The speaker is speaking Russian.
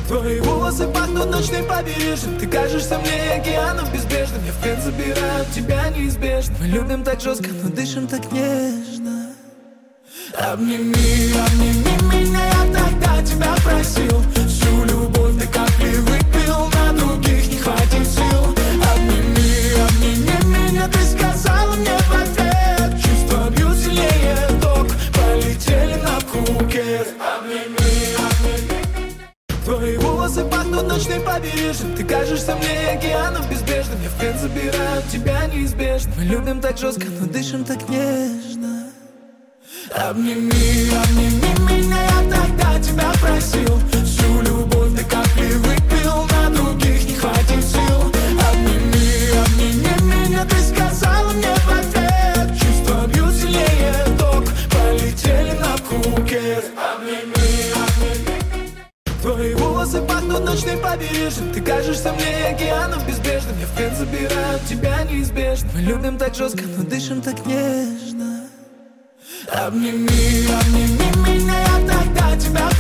Твои волосы пахнут ночным побережьем. Ты кажешься мне океаном безбрежным. Я в плен забираю тебя неизбежно. Мы любим так жестко, но дышим так нежно. Обними, обними меня, я тогда тебя просил. Всю любовь до капли выпил, на других не хватит сил. Обними, обними меня, ты сказала мне в ответ. Чувства бьют сильнее ток, полетели на Пхукет. Обними, обними. Твои волосы пахнут ночным побережьем. Ты кажешься мне океаном безбрежным. Я в плен забираю тебя неизбежно. Мы любим так жестко, но дышим так нежно. Обними, обними меня, я тогда тебя просил. Всю любовь до капли выпил, на других не хватит сил. Обними, обними меня, ты сказала мне в ответ. Чувства бьют сильнее ток, полетели на Пхукет. Обними, обними. Твои волосы пахнут ночным побережьем. Ты кажешься мне океаном безбрежным. Я в плен забираю тебя неизбежно. Мы любим так жестко, но дышим так нежно. Обними, обними меня, я тогда тебя